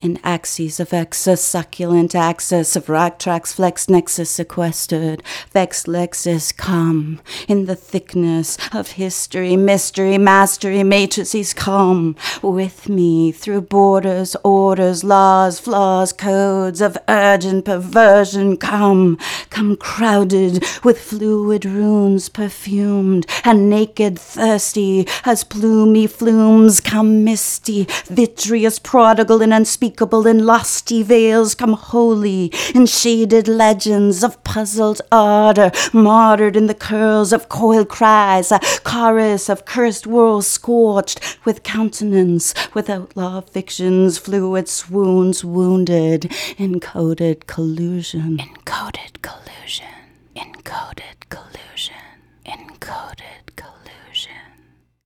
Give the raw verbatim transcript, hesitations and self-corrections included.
In axes of excess, succulent access of rock tracks, flex nexus sequestered, vex lexus come. In the thickness of history, mystery, mastery, matrices come. With me through borders, orders, laws, flaws, codes of urgent perversion come. Come crowded with fluid runes perfumed and naked thirsty as plumy flumes. Come misty, vitreous, prodigal and unspeakable. In lusty veils come holy, in shaded legends of puzzled ardor, martyred in the curls of coiled cries, a chorus of cursed worlds scorched with countenance, with outlaw fictions, fluid swoons, wounded, encoded collusion, encoded collusion, encoded collusion, encoded